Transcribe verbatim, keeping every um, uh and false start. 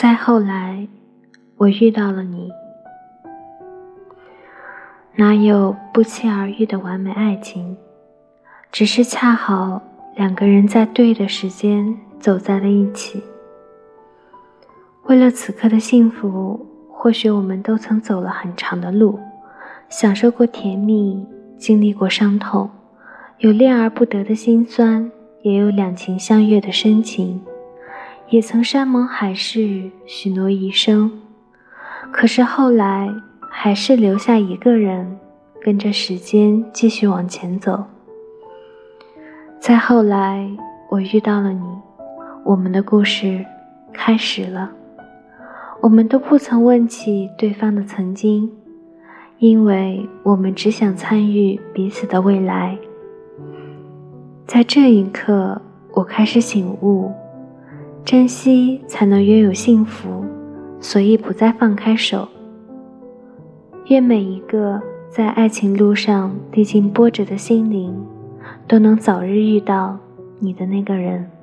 再后来，我遇到了你。哪有不期而遇的完美爱情，只是恰好两个人在对的时间走在了一起。为了此刻的幸福，或许我们都曾走了很长的路，享受过甜蜜，经历过伤痛，有恋而不得的辛酸，也有两情相悦的深情，也曾山盟海誓，许诺一生。可是后来还是留下一个人，跟着时间继续往前走。再后来，我遇到了你，我们的故事开始了。我们都不曾问起对方的曾经，因为我们只想参与彼此的未来。在这一刻，我开始醒悟，珍惜才能拥有幸福，所以不再放开手。愿每一个在爱情路上历经波折的心灵，都能早日遇到你的那个人。